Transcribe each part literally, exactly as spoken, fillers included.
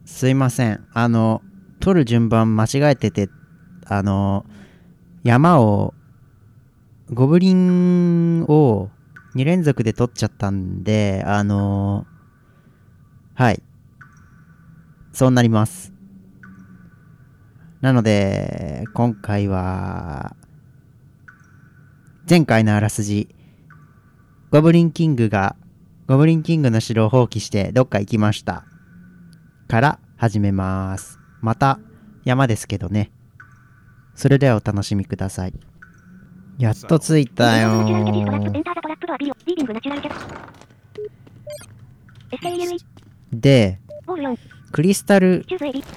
すいません。あの、取る順番間違えてて、あの、山を、ゴブリンをに連続で取っちゃったんで、あの、はい。そうなります。なので、今回は、前回のあらすじ、ゴブリンキングが、ゴブリンキングの城を放棄してどっか行きました。から始めます。また山ですけどね。それではお楽しみください。やっと着いたよー。で、クリスタル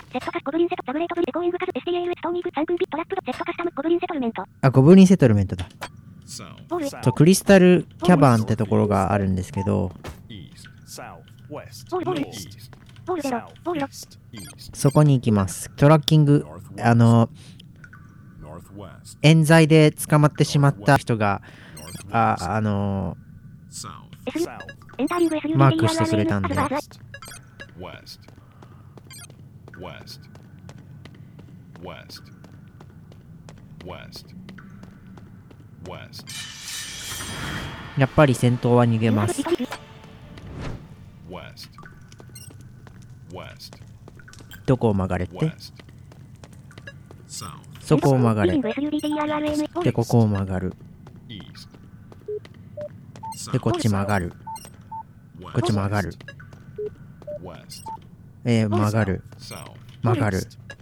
あ、ゴブリンセトルメントだ。そう、クリスタルキャバンってところがあるんですけど、そこに行きます。トラッキング、あの冤罪で捕まってしまった人があ、あのマークしてくれたんで、やっぱり先頭は逃げます。どこを曲がれって？そこを曲がれ。で、ここを曲がる。で、こっち曲がる。こっち曲がる。えー、曲がる。曲がる。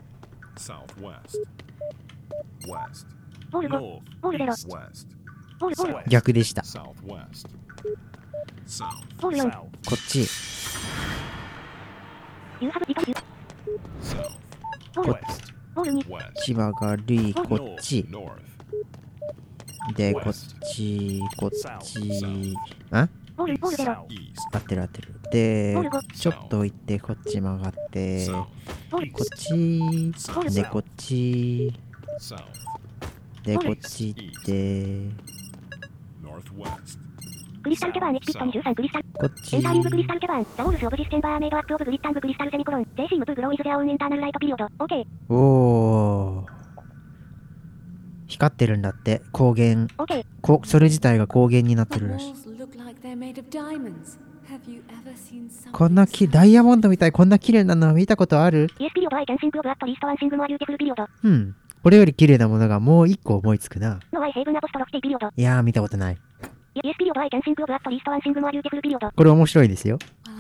逆でした。こっち。こっち曲がり、こっち。で、こっち、こっち。あ？合ってる合ってる。で、ちょっと行って、こっち曲がって、こっち、で、こっち、で、こっち行って、クリスタルキャバンエキピットにじゅうさんクリスタルこっちエンターリングクリスタルキャバンザオールスオブジステンバーメイドアップオブグリッタングクリスタルセミコロンゼーシームプーグローイズデアオンエンターナルライトピリオドオーケー。おー、光ってるんだって。光源、こそれ自体が光源になってるらしい。こんなきダイヤモンドみたい、こんな綺麗なのは見たことある？うん、これより綺麗なものがもう一個思いつくな。いやー、見たことない。これ面白いですよ。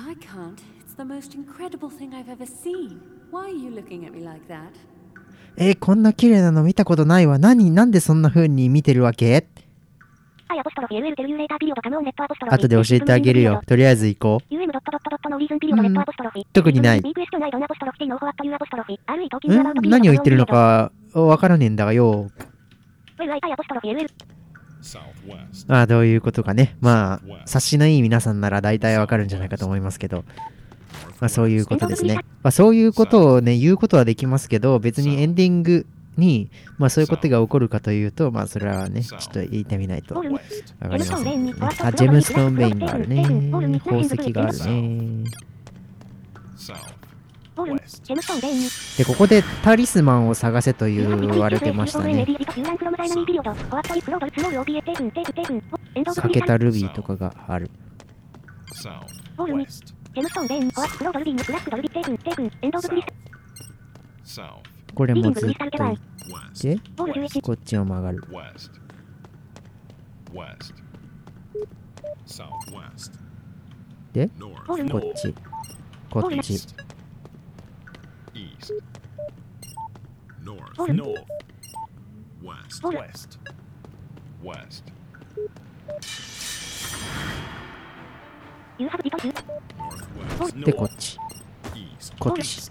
えー、こんな綺麗なの見たことないわ。何、なんでそんな風に見てるわけ？後で教えてあげるよ。とりあえず行こう。うん、特にない。ん？何を言ってるのかわからねえんだがよ。ああ、どういうことかね。まあ、察しのいい皆さんなら大体わかるんじゃないかと思いますけど、まあそういうことですね。まあそういうことをね、言うことはできますけど、別にエンディングに、まあそういうことが起こるかというと、まあそれはね、ちょっと言ってみないとわかりませんね。あ、ジェムストーンベインがあるね。宝石があるね。で、ここでタリスマンを探せと言われてましたね。欠けたルビーとかがある。これもずっと行ってこっちを曲がる。で、こっちこっちで、こっちこっち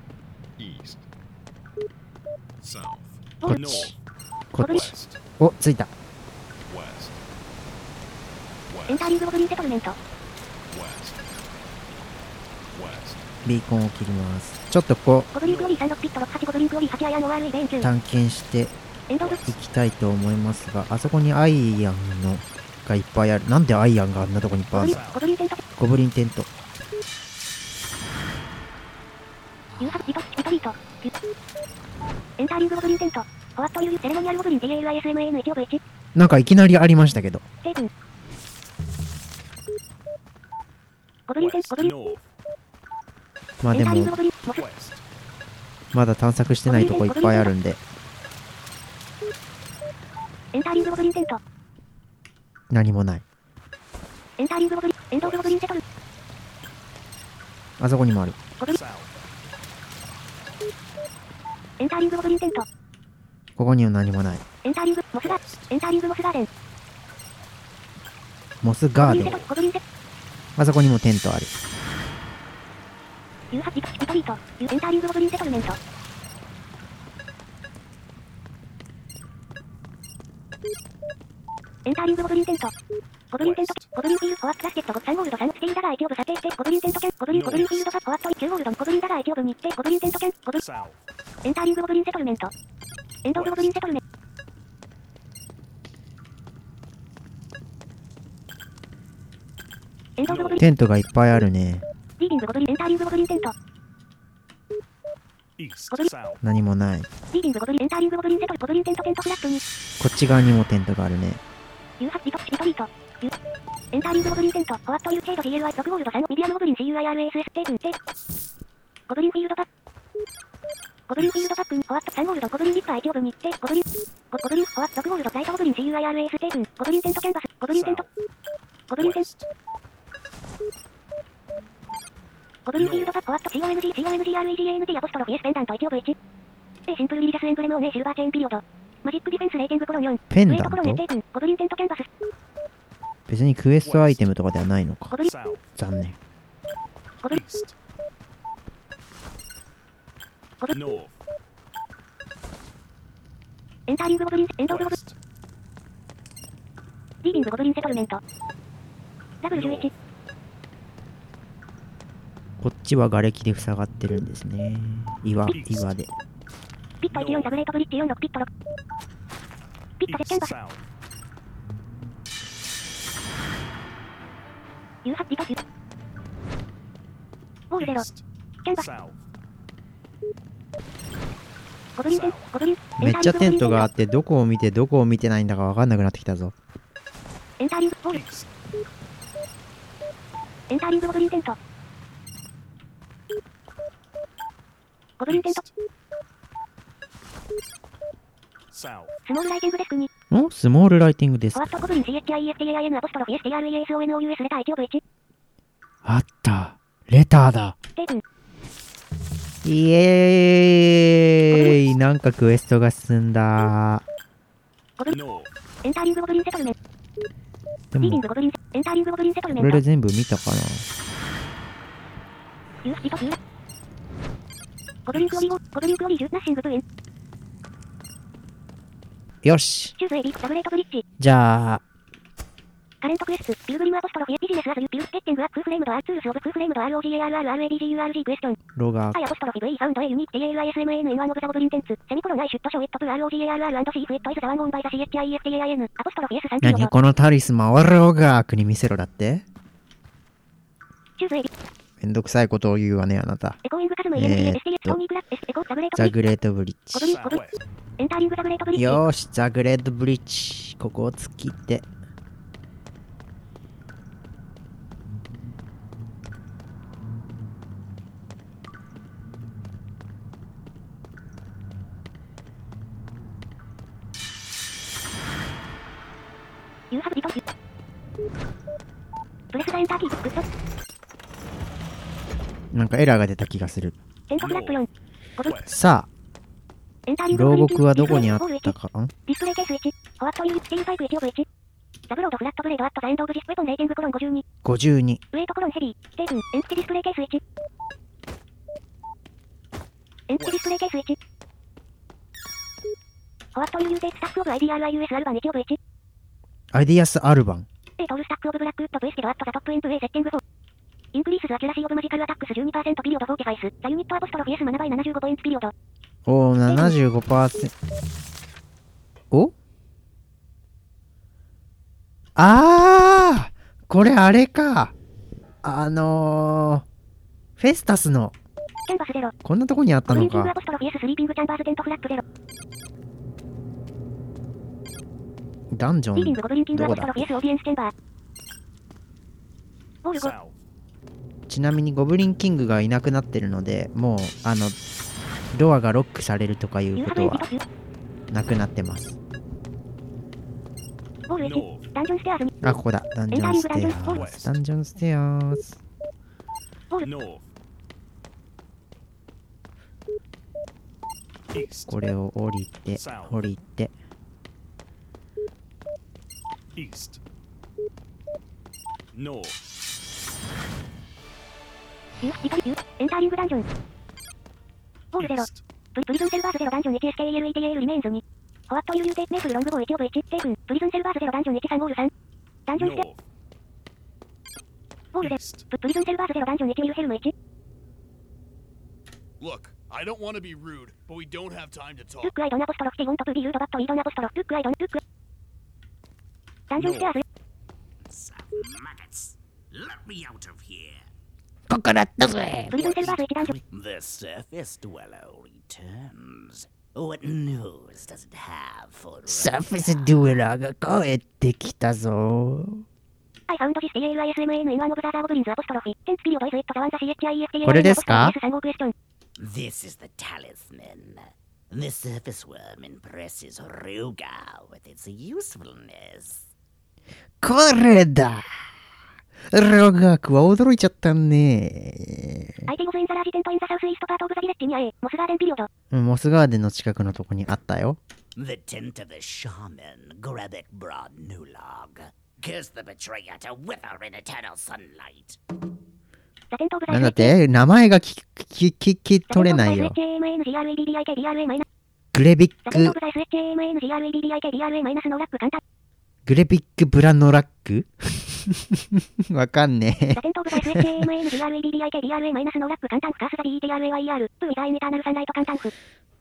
こっちこっち。お、着いた。エンターリングゴブリンセトルメント。ビーコンを切ります。ちょっとこう探検していきたいと思いますが、あそこにアイアンのがいっぱいある。なんでアイアンがあんなとこにいっぱいあるんだ。ゴブリンテント。 ユーハブリト、リトリート。エンターリングゴブリンテント。ホワットユーセレモニアルゴブリン ティーエルアイエスエムエーエヌワンオブワン。 なんかいきなりありましたけど。 テープン。ゴブリンテント、ゴブリン。 まあでも、まだ探索してないとこいっぱいあるんで。 エンターリングゴブリンテント。 何もない。 エンターリングゴブリン、エンドオブゴブリンセトル。 あそこにもある。 ゴブリン。エンターリングゴブリンテント。 ここには何もない。 エンターリング、モスガー、エンターリングモスガーデン。 モスガーデン。 ゴブリンセトル。 あそこにもテントある。 ユーハビト、リトリート。エンターリングゴブリンセトルメント。エンターリングゴブリンテント。ゴブリンテント、ゴブリンフィールド、ホワットラスケット、さんゴールド、さんスティールダガーいちオブ査定して、ゴブリンテントキャン、ゴブリン、ゴブリンフィールド、ホワットきゅうゴールド、ゴブリンダガーいちオブにって、ゴブリンテントキャン、ゴブリン、エンターリングゴブリンセトルメント。エンドオブゴブリンセトルメント。エンドオブゴブリン。 テントがいっぱいあるね。 リーディングゴブリン、エンターリングゴブリンテント。ゴブリン。 何もない。 リーディングゴブリン、エンターリングゴブリンセトル、ゴブリンテントテントフラットに。 こっち側にもテントがあるね。 ユーハビト、リトリート。エンターリングゴブリンテント、ホワットユーチェイド ディーエルアイ、ろくゴールドさん、ミディアムゴブリン シーユーアイアールエスエス テープン、テープ。ゴブリンフィールドパック。ゴブリンフィールドパックに、ホワットさんゴールド、ゴブリンリッパーいちオブにって、ゴブリン、ゴゴブリン、ホワットろくゴールド、ライトゴブリン シーユーアイアールエス テープン、ゴブリンテントキャンバス、ゴブリンテント。ゴブリンテント。ゴブリンフィールドパック、ホワット シーオーエヌジー、シーオーエヌジーアールイージーエーエヌディー アポストロフィエスペンダントいちオブいち。A シンプルリリシャスエンブレムオン A シルバーチェーンピリオド。マジックディフェンスレーティングコロンよん。 ペンダントウェイトコロン A テープン、ゴブリンテントキャンバス。 別にクエストアイテムとかではないのか。残念。 ゴブリン。ゴブリン。エンターリングゴブリン、エンドオブゴブリン。リーディングゴブリンセトルメント。ダブルじゅういち。 こっちは瓦礫で塞がってるんですね。岩、岩で。 ピットいちよんタブレートブリッジよんろくピットろく。ピットゼキャンバス。ユーハッピパス。ウォールゼロ。キャンバス。ゴブリンテン、ゴブリン。 めっちゃテントがあってどこを見てどこを見てないんだかわかんなくなってきたぞ。 エンターリング、ウォール。エンターリングゴブリンテント。ゴブリンテント。スモールライティングデスクに。 おスモールライティングデスク。 ホワットゴブリン シーエイチアイエスティーエーアイエヌ アポストロフィエスティーアールイーエスオーエヌオーユーエスレターいちオブいち。 あった。レターだ。 テープン。 イエーイなんかクエストが進んだ。 ゴブリン。エンターリングゴブリンセトルメント。 でも、 リーディングゴブリン、エンターリングゴブリンセトルメント。 これで全部見たかな。 ユースピトユーラ。ゴブリンクオリゴ、ゴブリンクオリジュナッシングブエン。 よし。 チューズエビ、ダブレートブリッジ。 じゃあ、 カレントクエスト、ピルグリムアポストロフィエビジネスアズユピルステッテングアックフレームドアーツールスオブクフレームド アールオージーエーアールアールアールエーディージーユーアールジークエスチョン。 ロガー。 アイアポストロフィ V サウンド A ユニーク ティーエーエルアイエスエムエーエヌ インワンオブザゴブリンテンツ。セミコロンアイシュットショーエットプ アールオージーエーアールアール シーフエットイズザワンオンバイザ シーエイチアイエスティーエーアイエヌ アポストロフィ エスさんピリオド。 何このタリスマンをロガークに見せろだって？ チューズエビ。 めんどくさいことを言うわね、あなた。 エコーイングカズム エムティーエスティーエス ソニープラスエコザグレートザグレートブリッゴブリン、ゴブリン。エンターリングザグレートブリッジ。 ジ。 よーし、ザグレートブリッジ。ここを突きて。 ユーハブリトン。プレスザエンターキー、グッド。 なんかエラーが出た気がする。 テントフラットよん。ゴブ。 さあ、 エンターリング牢獄はどこにあったかん？ ディスプレイケースいち。ホワットユースティールファイブいちオブいち。ザブロードフラットブレードアットザエンドオブディスウェポンレーティングコロンごじゅうに。 ごじゅうに。 ウェイトコロンヘビー。テープン。エンプティディスプレイケースいち。エンプティディスプレイケースいち。ホワットユーユーテイクスタックオブ アイディーアールアイユーエス アルバンいちオブいち。 アイディアスアルバン。 A トールスタックオブブラックウッド V スキドアットザトップインプ A セッティングフォー。インクリースズアキュラシーオブマジカルアタックス じゅうにパーセント ピリオドフォーティファイス。ザユニットアポストロフィエスななバイななじゅうごポイントピリオド。 おー、ななじゅうごパーセント。おあーこれあれか。あのー、フェスタスのキャンバスゼロ。 こんなとこにあったのゴブリンキングアか。 ポストロフィ S スリーピングチャンバーズテントフラップゼロ。 ダンジョリービングン、 ゴブリンキングアどこだポストロフィ S オーディエンスチェンバー。ウォールご。 ちなみにゴブリンキングがいなくなってるので、もう、あの、ドアがロックされるとかいうことはなくなってます。 ウォールいち。ダンジョンステアーズに。 あ、ここだ。ダンジョンステアーズ。ダンジョンステアーズ。 ウォール。 これを降りて、降りて。 East. North. ユー、リカリユー、エンターリングダンジョン。ウォールゼロ。プリプリズンセルバーズゼロダンジョン エイチエスケーエルイーティーエーエルリメインズに。ホワットユーユーテメープルロングボーいちオブいち、セーフン、プリズンセルバーズゼロダンジョンいちさんウォールさん。ダンジョンステ、 North. ウォールゼロ。 East. ププリズンセルバーズゼロダンジョンいちミルヘルムいち。 Look, I don't want to be rude, but we don't have time to ル talk. ックアイドンアポストロフティウォントプビユードバットリードンアポストロルックアイドンルック。ダンジョンステアーズ。 Maggots, let me out of here. ここだったぜ。 プリズンセルバーズいちダンジョン。 The surface dweller returns. What news does it have for サーフェスデュエラーが帰ってきたぞ。 I found this A L I S M A N in one of the other goblins apostrophe. Tenth period is it to one the C H I F T A これですか？ S さん号クエスチョン。 This is the talisman. The surface worm impresses Ruga with its usefulness. これだ。ロガークは驚いちゃったね。 相手ゴズインザラージテントインザサウスイーストパートオブザビレッジにあえ、モスガーデンピリオド。 モスガーデンの近くのとこにあったよ。 The tent of the shaman, Grabek Broad Nulog. Curse the betrayer to wither in eternal sunlight. ザテントオブザなんだって名前が聞き、聞き取れないよ。 ザテントオブザ エスエイチエーエムエヌジーアールイーディービーアイケーディーアールエー マイナス。 グレビッザテントオク、 ブザ エスエイチエーエムエヌジーアールイーディービーアイケーディーアールエー マイナスのラック簡単。 グレビックブラノラックわかんねえ。 ザテントオブザ エスエイチエーエムエヌジーアールイーディービーアイケーディーアールエー マイナスのラック簡単フカースザ ディーイーティーアールエーワイイーアール。プーイザインエターナルサンライト簡単フ。 ちょ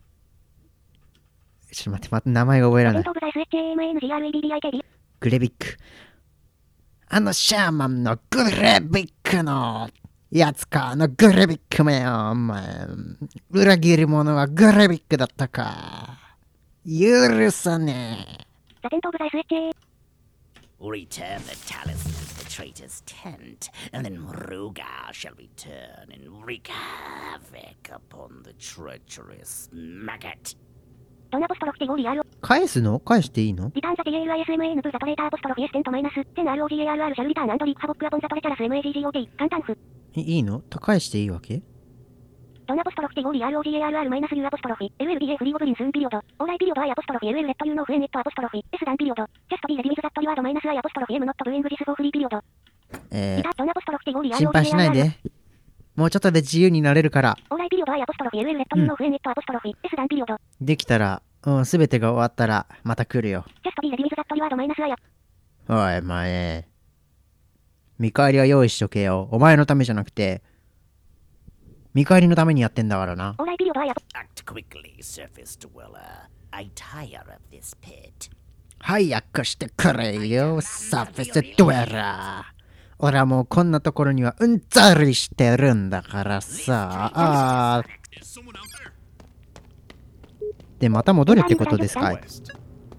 っと待って、待って、名前が覚えられない。 ザテントオブザ エスエイチエーエムエヌジーアールイーディービーアイケーディー。 グレビック。あのシャーマンのグレビックのやつか、あのグレビックめよ、お前。裏切り者はグレビックだったか。許さねえ。 ザテントオブザ エスエイチエー。 Return the talisman to the traitor's tent, and then Ruga shall return and wreak havoc upon the treacherous maggot. ドンアポストロフティゴーリーアール。 返すの返していいのリターンザ ティーエルアイエスエムエヌ プーザトレーターアポストロフィエステントマイナス。テン アールオージーエーアールアール シャルリターンアンドリークハボックアポンザトレチャラス エムエージージーオーケー。簡単フ。 いいの返していいわけドンアポストロフティゴーリー アールオージーエーアールアール マイナス U アポストロフィ エルエルディーエー フリーゴブリンスーンピリオド。オーライピリオド I アポストロフィ エルエル レッド U ノーフエネットアポストロフィ S ダンピリオド。ジャストビーレディミズザットリワードマイナス I アポストロフィ M ノットブーイングジスフォーフリーピリオド。 えリターンドンアポストロフティゴーリーー、心配しないで。もうちょっとで自由になれるから。 オーライピリオド I アポストロフィ エルエル レッド U ノーフエネットアポストロフィ S ダンピリオド。 できたら、うん、すべてが終わったら、また来るよ。 ジャストビーレディミズザットリワードマイナス I ア。 おい、前。見返りは用意しとけよ。お前のためじゃなくて、見返りのためにやってんだからな。 オーライピリオド I アポ。 Act quickly, surface dweller. I tire of this pit. 早くしてくれよ、サーフェスドゥエラー。俺はもうこんなところにはうんざりしてるんだからさ。あー。 Is someone out there? で、また戻れってことですかい？ West.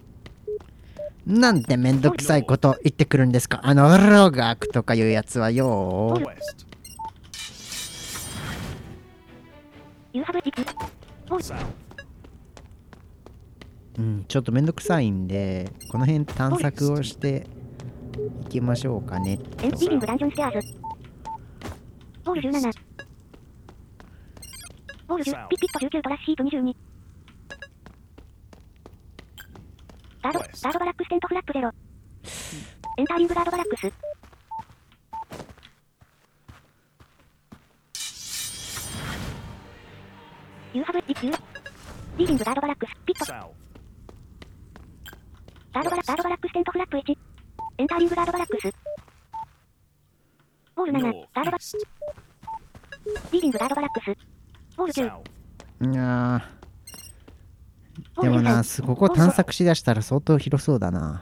なんでめんどくさいこと言ってくるんですか？あの、ロガークとかいうやつはよ。 West. You have it. South. うん、ちょっとめんどくさいんで、この辺探索をしていきましょうかね。 エンリビングダンジョンステアーズ。ウォールじゅうなな。ウォールじゅう、ピッピットじゅうきゅうトラッシープにじゅうに。ガード、ガードバラックステントフラップゼロ。エンターリングガードバラックス。You have it. You. リービングガードバラックス、ピット。 South. ガードバラ、ガードバラックステントフラップいち。エンターリングガードバラックス。ウォールなな、 North. ガードバ、 East. リービングガードバラックス。ウォールきゅう。 South. いやウォールーでもな、 さんすここ探索しだしたら相当広そうだな。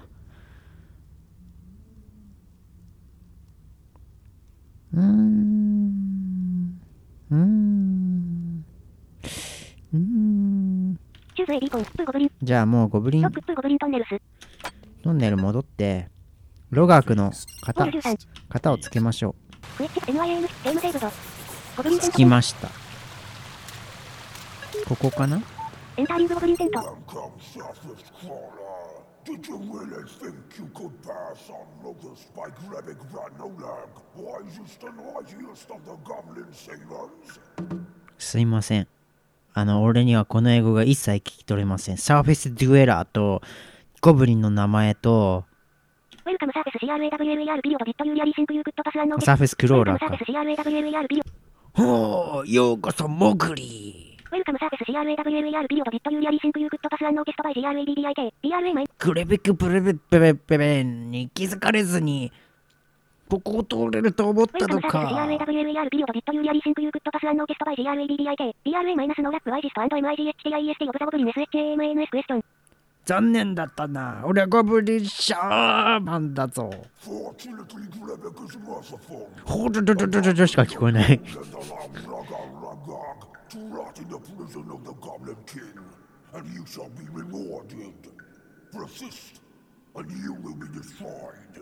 うーん。うーん。 うーん。 チューズ A ビーコン、プーゴブリン、 じゃあもうゴブリンロック、プーゴブリントンネルス、 トンネル戻って、ロガークのボ型ールじゅうさん、 型をつけましょクエッチ、エムアイエヌ、ゲームセーブド、ゴブリう。つンテント、 きました。ここかな。 エンターリングゴブリンテント、 Welcome, surface crawler. Did you really think you could pass unnoticed by grabbing Granolag, wisest and mightiest of the goblin sailors? すいません。あの、俺にはこの英語が一切聞き取れません。サーフェスデュエラーと、ゴブリンの名前と、 ウェルカムサーフェス シーアールエーダブリューエルイーアール ピリオドビットユーリアリーシンクユークッドパスアンノーサーフェスクローラーかウェルカムサーフェス シーアールエーダブリューエルイーアール ピリオほう、ようこそ、モグリウェルカムサーフェス シーアールエーダブリューエルイーアール ピリオドビットユーリアリーシンクユークッドパスアンノーテストバイ ジーアールエーディーディーアイケー ディーアールエー マイー。クレベクプレベペベペベンに気づかれずに、ここを通れると思っウェルカたのムサーフェス シーアールエーか。 ダブリューエルイーアール ピリオドビットユーリアリーシンクユークッドパスアンノーテストバイ ジーアールエーディーディーアイケー ディーアールエー マイナスノーラップワイジスト &ミグティエスティーオブザゴブリン エスエイチエーエムエヌエス クエスチョン残念だったな。俺はゴブリンシャーマンだぞ。 Fortunately, Grebek is merciful. ほどどどどどどしか聞こえない。 Send along Ragag to rot in the prison of the Goblin King, and you shall be rewarded. Persist, and you will be destroyed.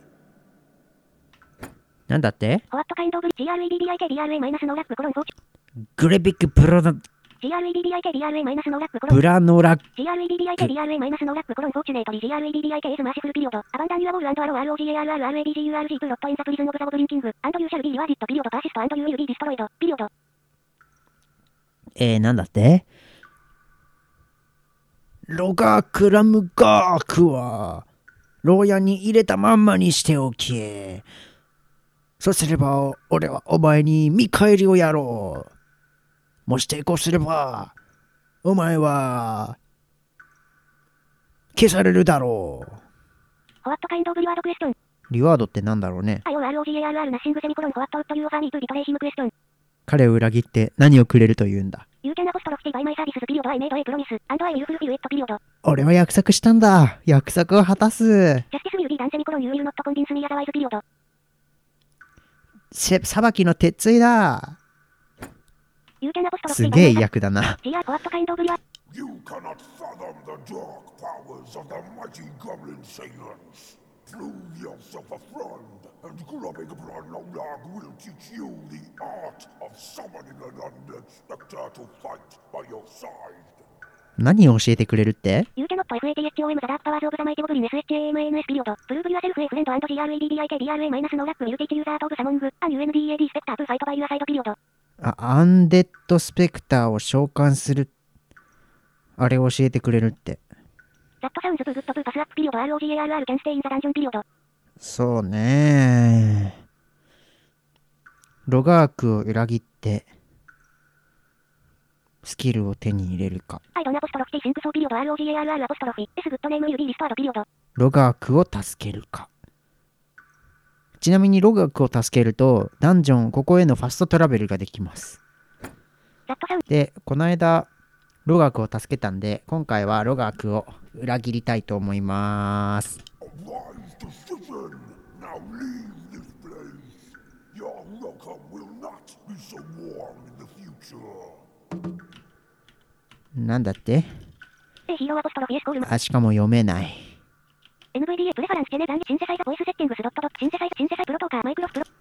なんだって。 ホワットカインドオブリ ジーアールエーディーディーアイケー ディーアールエー マイナスノーラップコロンフォーチグレビックプロノジーアールエーディーディーアイケー ディーアールエー マイナスノーラップコロンブラノラジーアールエーディーディーアイケー ディーアールエー マイナスノーラップコロンフォーチュネートリ ジーアールエーディーディーアイケー is merciful period. Abandon your ball and arrow ROGARRRABGURG to rot in the prison of the Goblin King. And you shall be rewarded. Period. Persist and you will be destroyed. Period. えー、なんだって。ロガークラムガークは牢屋に入れたまんまにしておけ。そうすれば俺はお前に見返りをやろう。もし抵抗すればお前は消されるだろう。 What kind of reward question? リワードってなんだろうね。 I O R O G A R R nothing semicolon. What would you offer me to betray him question? 彼を裏切って何をくれるというんだ。 You can apostrophe stay by my services. Period. I made a promise. And I will fulfill it. Period. 俺は約束したんだ。約束を果たす。 Justice will be done. Semicolon. You will not convince me otherwise. Period. せ裁きの鉄槌だ。 You can apostrophe す stay げえ by my 役だな。 G R. What kind of reward? You cannot fathom the dark powers of the mighty Goblin sailors. Prove yourself a friend, and grubbing Branolag will teach you the art of summoning an undead spectre to fight by your side. 何を教えてくれるって。 You cannot FATHOM the dark powers of the mighty Goblin S H A M A N S. Period. Prove yourself a friend and G R A D D I K D R A minus no luck will teach you the art of summoning an U N D A D spectre to fight by your side. Period. あ、アンデッドスペクターを召喚する。あれを教えてくれるって。 That sounds too good to pass up. Period. R O G A R R can stay in the dungeon. Period. そうね。ロガークを裏切ってスキルを手に入れるか。 I don't apostrophe think so. Period. R O G A R R apostrophe S good name you be restored. Period. ロガークを助けるか。ちなみにロガークを助けるとダンジョンここへのファストトラベルができます。 That sounds でこの間ロガークを助けたんで今回はロガークを裏切りたいと思います。 A wise decision. Now leave this place. Your welcome will not be so warm in the future. なんだって。 A hero apostrophe S call. あ、しかも読めない。 エヌブイディーエー プレファランスジェネラルシンセサイザボイスセッティングスドットドットシンセサイザシンセサイプロトーカーマイクロスプロ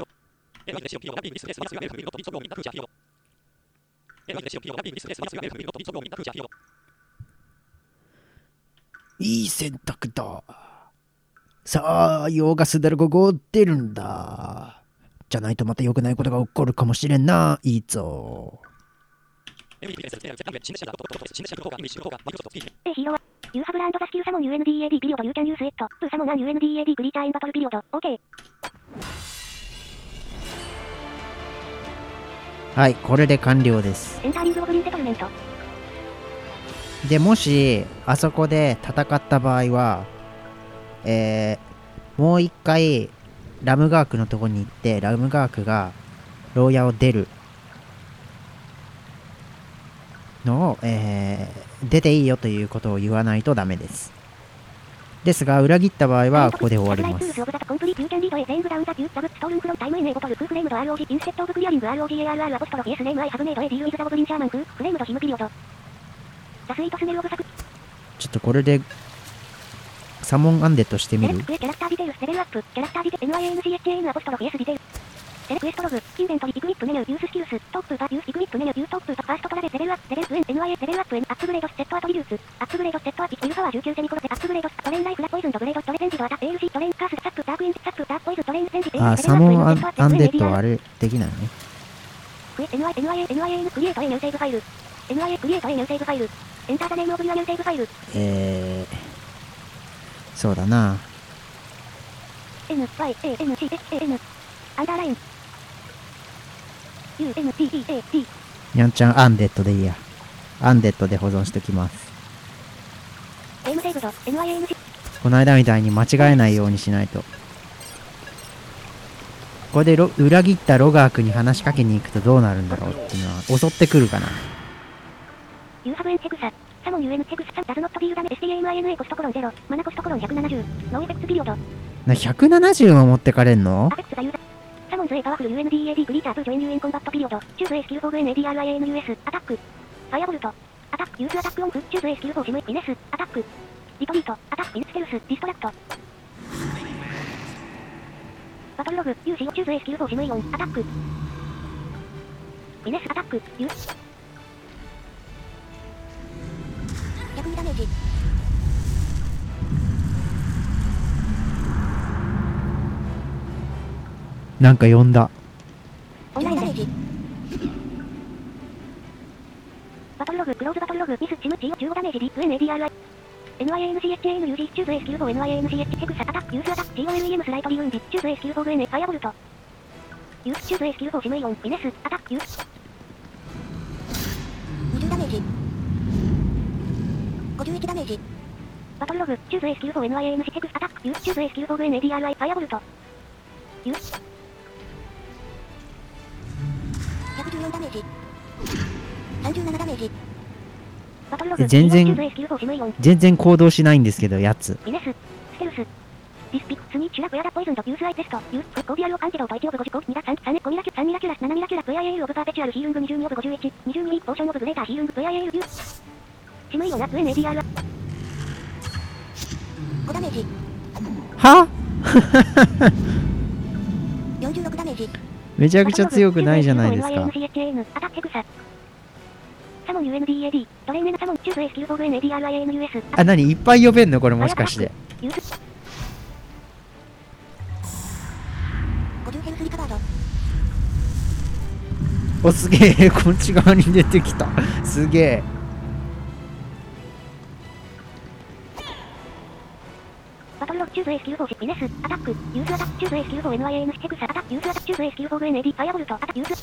いい選択だ。さあ、ヨーガスダルゴゴ出るんだ。じゃないとまた良くないことが起こるかもしれんな。いいぞ。 えヒーローはユーハブランドザスキューサモン ユーエヌディーエーディー ピリオド You can use it. プーサモンアン ユーエヌディーエーディー クリーチャーインバトルピリオド OK。 はい、これで完了です。 エンターリングオブリンセトルメント。 でもしあそこで戦った場合はえー、もう一回ラムガークのとこに行ってラムガークが牢屋を出るのを、えー、出ていいよということを言わないとダメです。 ですが裏切った場合はここで終わります。ちょっとこれでサモンアンデッドしてみる。セレクエストログ、インベントリ、イクイップメニュー、ユーススキルス、トップバ、ユースイクイップメニュー、ユートップバ、ファーストトラベル、レベルアップ、レベルエン、エヌアイエー、レベルアップエン、アップグレード、セットアトリビューツ、アップグレード、セットアピ、ウィルサワーじゅうきゅうセミコロで、アップグレード、トレインライフラ、ポイズンドグレード、トレペンジドアタ、エールシー、トレイン、カース、サップ、ダークイン、サップ、ダークポイズン、トレイン、センジ、あ、サモンアンデッドはあれ、できないのね。エヌアイエー、エヌアイエー、エヌアイエー、クリエイト、エニューセーブファイル。エヌアイエー、クリエイト、エニューセーブファイル。エンターザネームオブユアニューセーブファイル。えー、そうだな。N、Y、A、N、C、H、A、N。アンダーライン。ユー、エヌ、ティー、イー、エー、ティー。にゃんちゃんアンデッドでいいや。アンデッドで保存しておきます。エムセーブド、エヌアイエヌシー。この間みたいに間違えないようにしないと。ここでロ裏切ったロガークに話しかけに行くとどうなるんだろうっていうのは襲ってくるかな。ユーハブエンヘグサ、サモンユーエヌヘグサ、ダズノットビールダメ エスティーエムアイエヌエー コストコロンゼロ、マナコストコロンひゃくななじゅう、ノーエフェクツピリオド。な、ひゃくななじゅうも持ってかれんの？アフェクツがユーザサモンズ A パワフル ユーエヌディーエーディー クリーチャーズジョインユーエンコンバットピリオド、チューズ A スキルフォーグ エヌエーディーアールアイエーエヌユーエス、アタック、ファイアボルト、アタック、ユースアタックオンフ、チューズ A スキルフォーシム、イネス、アタック、リトリート、アタック、インステルス、ディストラクト。バトルログ、ユーシー、チューズ A スキルフォーシムイオン、アタック。イネス、アタック、ユース。逆にダメージ。なんか呼んだ。オンラインダメージ。バトルログ、クローズバトルログ、ミス、チム、ジーオ、じゅうごダメージ、ディープ、エヌエーディーアールアイ。エヌアイエーエヌシーエイチエーエヌユージー、チューズ A スキルフォー エヌアイエーエヌシーエイチ、ヘクサ、アタック、ユースアタック、ジーオーエルイーエム スライトリーウンジ、チューズ A スキルフォーグ N、ファイアボルト。ユース、チューズ A スキルフォーシムイオン、イネス、アタック、ユース。にじゅうダメージ。ごじゅういちダメージ。バトルログ、チューズ A スキルフォー エヌアイエーエヌシーヘクス、アタック、ユース、チューズ A スキルフォーグ エヌエーディーアールアイ、ファイアボルト。ユース。ひゃくじゅうよんダメージ。さんじゅうななダメージ。バトルログ、全然、全然行動しないんですけど、やつ。イネス、ステルス、ディスピ、スニーチュラ、クヤダ、ポイズンとユースアイテスト、ユース、コービアルオ、アンテローといちオブごじゅうご、にだ、さん、さん、ごミラキュラ、さんミラキュラ、ななミラキュラ、ブイアイエーエルオブパーペチュアルヒールングにじゅうにオブごじゅういち、にじゅうにポーションオブグレーターヒールング、ブイアイエーエルユース。シムイオナップ エヌエーディーアール。ごダメージ。はよんじゅうろくダメージ。めちゃくちゃ強くないじゃないですか。サモン ユーエヌディーエーディー、トレイネナサモン、チューズ A スキルフォーグ エヌエーディーアールアイエーエヌユーエス。あ、なにいっぱい呼べんのこれもしかして。ごじゅうヘルスリカバード。お、すげえ、こっち側に出てきた。すげえ。バトルログチューズ A スキルフォーシ、イネス、アタック、ユースアタック、チューズ A スキルフォー エヌアイエーエヌシーヘクサ、アタック、ユースアタック、チューズ A スキルフォーグ エヌエーディー、ファイアボルト、アタック、ユース。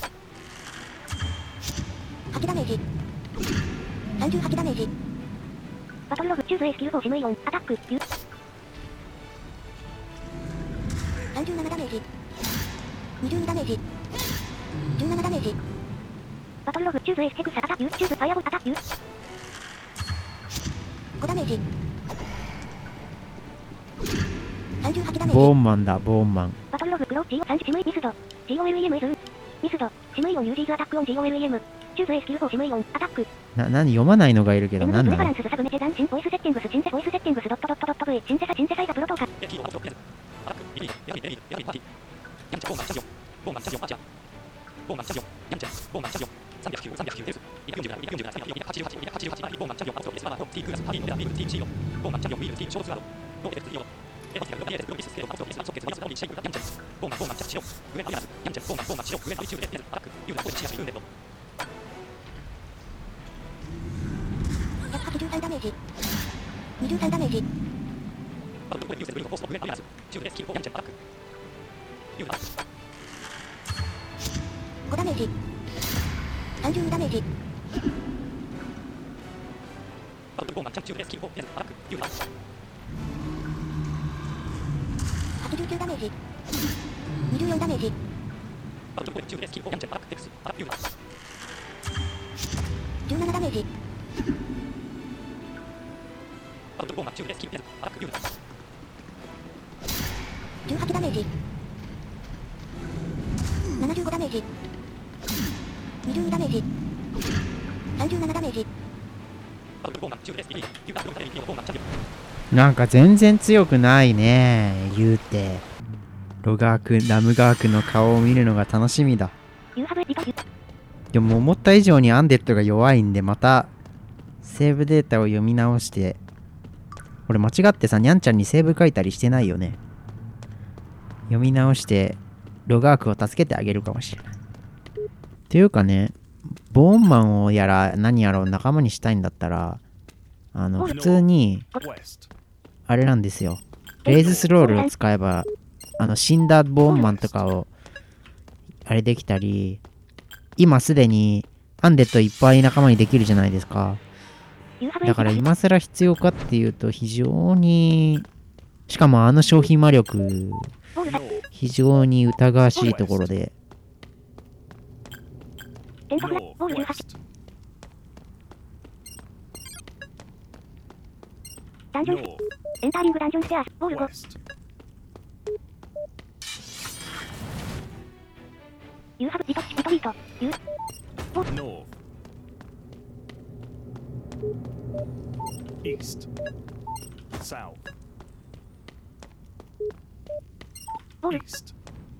はちダメージ。さんじゅうはちダメージ。バトルログチューズ A スキルフォーシムイオン、アタック、ユース。さんじゅうななダメージ。にじゅうにダメージ。じゅうななダメージ。バトルログチューズ A ヘクサ、アタック、ユース、チューズ、ファイアボルト、アタック、ユース。ごダメージ。さんじゅうはちダメージ。ボーンマンだ、ボーンマン。バトルログクロー、ジーオーさんじゅう、シムイ、ミスド。ジーオーエルイーエム イズ、ミスド。シムイオン、ユージーズアタックオン、ジーオーエルイーエム。チューズ A スキルフォーシムイオン、アタック。な、なに読まないのがいるけど、なんなの？バランスサブネチェダンシンボイスセッティングスシンセボイスセッティングスドットドットドット V シンセサシンセサイザプロトーカ。ひゃくはちじゅうさんダメージ。にじゅうさんダメージ。ごダメージ。さんじゅうにダメージ。はちじゅうきゅうダメージ。にじゅうよんダメージ。じゅうななダメージ。 じゅうはちダメージ。ななじゅうごダメージ。にじゅうにダメージ。さんじゅうななダメージ。 なんか全然強くないね、言うて。ロガーク、ラムガークの顔を見るのが楽しみだ。でも思った以上にアンデッドが弱いんで、またセーブデータを読み直して。俺間違ってさ、ニャンちゃんにセーブ書いたりしてないよね。読み直してロガークを助けてあげるかもしれない。っていうかね、ボーンマンをやら何やらを仲間にしたいんだったら、あの普通にあれなんですよ。レイズスロールを使えば、あの死んだボーンマンとかをあれできたり、今すでにアンデッドいっぱい仲間にできるじゃないですか。だから今更必要かっていうと非常に、しかもあの消費魔力非常に疑わしいところで。 ダンジョンスエンターリングダンジョンステアーズボールご。ユーハブリトリトリートユーボール North. East. South. ボール East.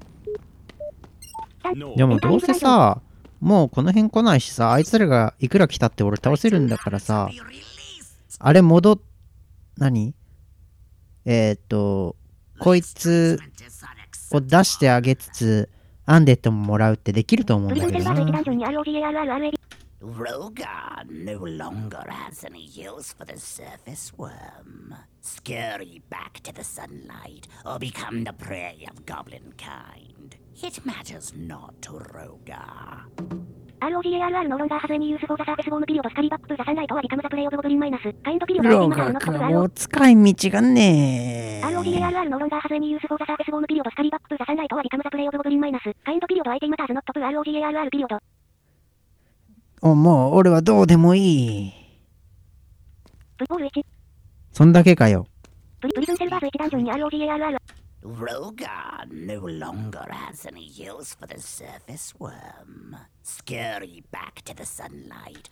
でもどうせさ、もうこの辺来ないしさ、あいつらがいくら来たって俺倒せるんだからさ、あれ戻っ、何えー、っと、こいつを出してあげつつ、アンデッドももらうってできると思うんだけどな。 Rogar no longer has any use for the surface worm. Scurry back to the sunlight or become the prey of goblin kind. It matters not to Rogar. ROGARR のロンガーハズエニユースフォーザサーフェスボームピリオドスカリバックプーザサンライトはビカムザプレイオブゴブリンマイナスカインドピリオドロガー君も使い道がねえ。 ROGARR のロンガーハズエニユースフォーザサーフェスボームピリオドスカリバックプーザサンライトはビカムザプレイオブゴブリンマイナスカインドピリオドアイテムマターズノットプー ROGARR ピリオド。 お、もう俺はどうでもいい。 プボールいち。 そんだけかよ。 プリプリズンセルバーズいちダンジョンに ROGARR。 Rogar no longer has any use for the surface worm. Scurry back to the sunlight.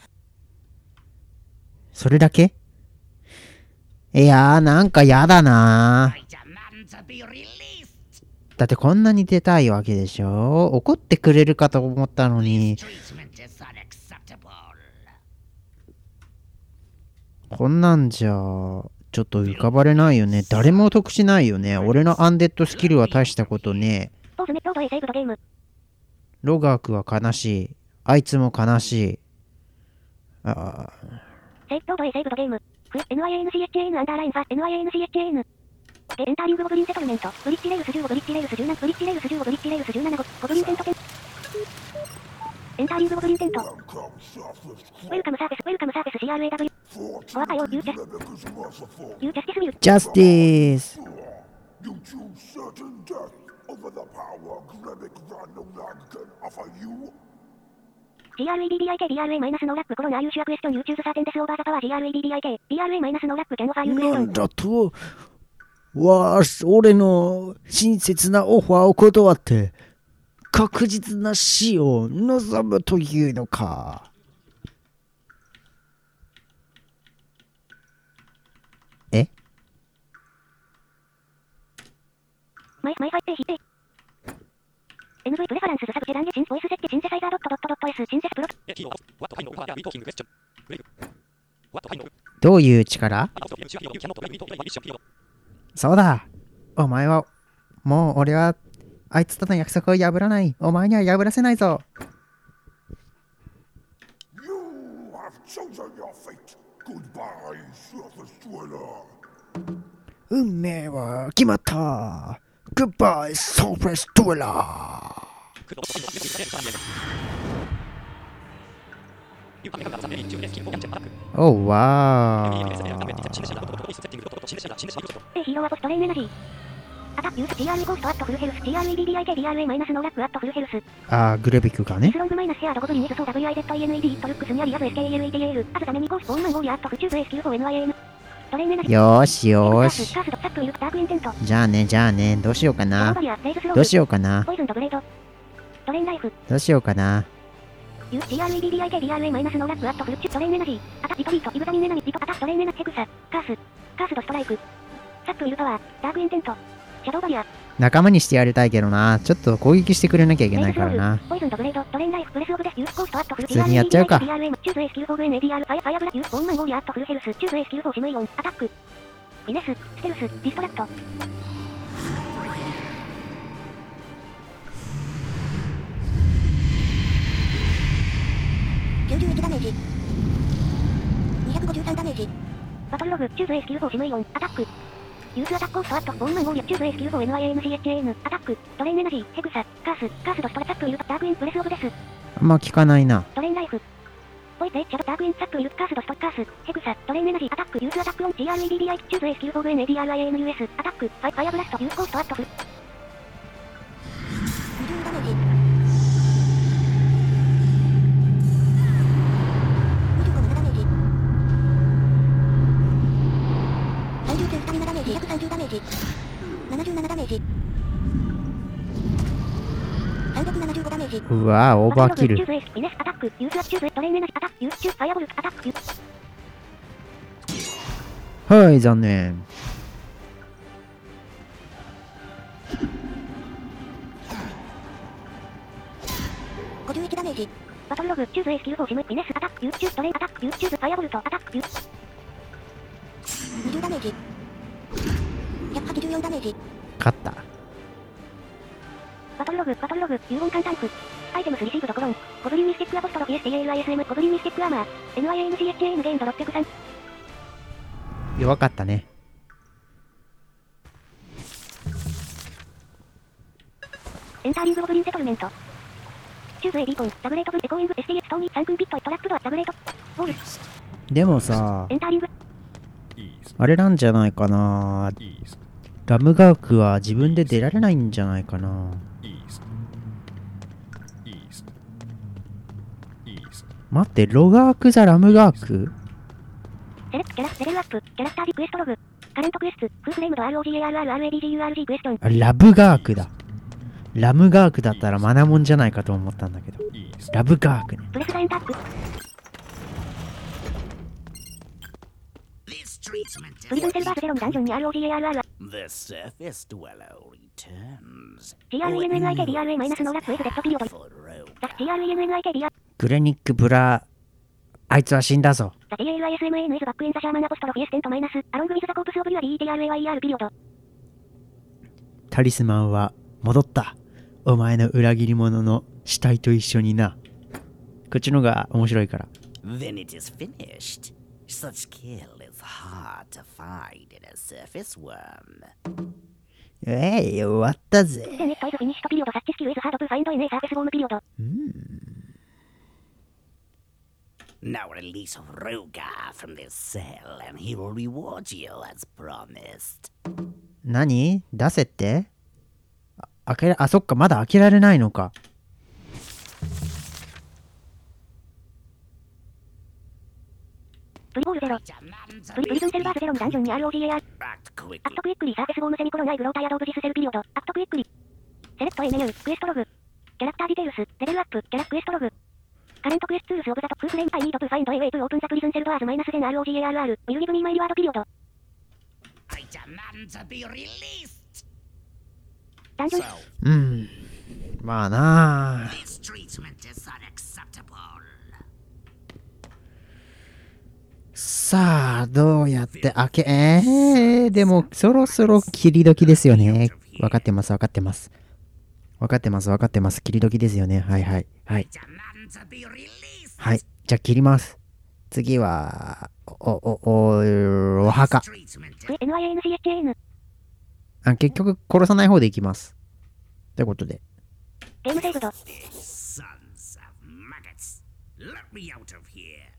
それだけ？いやー、なんかやだなー。だってこんなに出たいわけでしょ。怒ってくれるかと思ったのに。こんなんじゃちょっと浮かばれないよね。誰も得しないよね。俺のアンデッドスキルは大したことね。ロガークは悲しい。あいつも悲しい。ああ。 セーブドード A セーブドゲーム。エヌアイエヌシーエイチエーエヌ アンダーラインファ エヌアイエヌシーエイチエーエヌ。で、エンターリングゴブリンセトルメント。ブリッジレールスじゅうご、ブリッジレールスじゅうなな、ブリッジレールスじゅうご、ブリッジレールスじゅうなな、ゴブリンテントテン。エンターリングゴブリンテント。ウェルカムサーフェス、ウェルカムサーフェス シーアールエーダブリュー。お若いよ、ユーチャス。ユーチャスティスミル。 ジャスティス。 You choose certain death over the power Grebek Vanolag can offer you. ジーアールイービービーアイケー ビーアールエー マイナスノーラックコロナ Are you sure question you choose certain death over the power ジーアールイービービーアイケー ビーアールエー マイナスノーラック can offer you question. なんだと、わー、俺の親切なオファーを断って確実な死を望むというのか。え？ マイマイファイペーヒペ。エヌブイ プレファランスズサブチェランゲシンボイス設定シンセサイザードットドットドット S シンセスプロ。 どういう力？そうだ。お前はもう俺はあいつとの約束を破らない。お前には破らせないぞ。 You have chosen your fate. Goodbye, surface dweller. 運命は決まった。Goodbye, surface dweller. おうわー。 え、ヒーローはポストレインエナジー。アタックユース ジーアールイー ゴーストアットフルヘルス ジーアールイービービーアイケー ビーアールエー マイナスノーラックアットフルヘルス。 あー、グレビクがね。 スロングマイナスシェアドゴブリンイズソー ダブリューアイゼットイーエヌイーディー イットルックスニアリアズ エスケーエルイーティーエル アズダメミゴースボーンマンゴーリアットフチューブエスキューフォーエヌアイエヌ。 トレインエナジー。 よーしよーし。 カースド、サップイル、ダークインテント。 じゃあね、じゃあね、どうしようかシャドなウバ。リア、レイズスロー。 どうしようかな。 ポイズンドブレード。トレインライフ。 どうしようかな。 ユー、ジーアールイーディービーアイケーディーアールエー マイナスノーラップアットフルッチュ、トレインエナジー。アタ、リトリート、イグザミンエナミ、リト、アタ、トレインエナ、ヘクサ、カース、カースドストライク。サップイルパワー、ダークインテント。シャドウバリア。 仲間にしてやりたいけどな。ちょっと攻撃してくれなきゃいけないからな。 ポイズンドブレード、トレインライフ、プレスオブデス、ユースコーストアットフル、 普通にやっちゃうか。 チューズエースキルフォーグエヌエーディーアール、ファイア、ファイアブラ、ユースボーンマンゴーリアアットフルヘルス、チューズエースキルフォーシムイオン、アタック。ビネス、ステルス、ディストラクト。きゅうじゅういちダメージ。にひゃくごじゅうさんダメージ。バトルログ、チューズエースキルフォーシムイオン、アタック。ユースアタックコーストアット、ボーンマンゴーリア、チューズエースキルフォー エヌアイエヌシーエイチエーエヌ、アタック。トレインエナジー、ヘクサ、カース、カースドストラ、サップイル、ダークイン、プレスオブデス。 あんま効かないな。 トレインライフ。ポイテ、シャド、ダークイン、サップイル、カースドスト、カース、ヘクサ、トレインエナジー、アタック、ユースアタックオン、ジーアールイーディービーアイ、チューズエースキルフォー エヌエーディーアールアイエヌユーエス、アタック、ファイ、ファイアブラスト、ユースコーストアットフ。にじゅうダメージ。にじゅうご、ななダメージ。さんじゅうきゅう、スタミナダメージ、ひゃくさんじゅうダメージ。ななじゅうななダメージ。さんびゃくななじゅうごダメージ。 うわぁ、オーバーキル。 チューズエース、ビネス、アタック、ユースア、チューズ、トレインエナジー、アタック、ユース、チュー、ファイアボル、アタック、ユース。 はい、残念。 ごじゅういちダメージ。バトルログ、チューズエースキルフォーシム、ビネス、アタック、ユース、チュー、トレイン、アタック、ユース、チューズ、ファイアボルト、アタック、ユース。にじゅうダメージ。ひゃくはちじゅうよんダメージ。 勝った。 バトルログ、バトルログ、融合艦タンク。アイテムスリシーブドコロン。コブリンミスティックアポストロフィエス ティーエーエルアイエスエム、コブリンミスティックアーマー。エヌアイエーエヌシーエイチエーエヌ ゲインドろっぴゃくさん。 弱かったね。 エンターリングゴブリンセトルメント。チューズエビーコン、ザグレートブルエコーイング エスティーエス トーミー、サンクンピット、トラップドア、ザグレート。ボール。 でもさ、 エンターリング。 あれなんじゃないかな。ラムガークは自分で出られないんじゃないかな。待って、ロガークザラムガーク？ セレクトキャラ、レベルアップ、キャラクターリクエストログ。カレントクエスト、フーフレームド アールオージーエーアールアールアールエーディージーユーアールジー クエストン。 あ、ラブガークだ。ラムガークだったらマナモンじゃないかと思ったんだけど。ラブガークね。 プレスダエンタック。プリズンセルバーズゼロのダンジョンに アールオージーエーアールアール。 The surface dweller returns. ジーアールイーエヌエヌアイケーディーアールエー マイナスノーラップエグデッドピリオド。ザ ジーアールイーエヌエヌアイケーディーアール。 グレニックブラ、あいつは死んだぞ。 ザ ティーエーエルアイエスエムエーエヌ is back in the Sherman apostrophe S テントマイナス、アロングウィズザコープスオブリュア ディーイーティーアールエーワイイーアール ピリオド。 タリスマンは戻った。お前の裏切り者の死体と一緒にな。こっちのが面白いから。 Then it is finished. Such skill is hard to find in a surface worm. えい、終わったぜ。 Then it is finished ピリオド。サッチスキル is hard to find in a surface worm ピリオド。 Now release Rogar from this cell and he will reward you as promised. 何？出せって？あ、開けら、あ、そっか、まだ開けられないのか。 プリボールゼロ。プリプリズンセルバーズゼロのダンジョンに アールオージーエーアール。アクトクイックリーサーフェスボームセミコロナイグロータイアドオブジスセルピリオド。アクトクイックリ。セレクト A メニュー、クエストログ。キャラクターディテールス、レベルアップ、キャラクエストログ。カレントクエストツールスオブザトップフレームタイニードトゥファインドエウェイトゥオープンザプリズンセルバーズマイナスゼン アールオージーエーアールアール。ミルギブミーマイリワードピリオド。 I demand to be released. ダンジョン。 うん。まあなあ。 This treatment is unacceptable. さあ、どうやって開け、えー、でも、そろそろ切り時ですよね。わかってます、わかってます。わかってます、わかってます。切り時ですよね。はいはい。はい。はい。じゃあ切ります。次は、お、お、お、お墓。 エヌアイエヌシーエイチエーエヌ。 あ、結局、殺さない方でいきます。ということで。 ゲームセーブド。 Sons of maggots, let me out of here.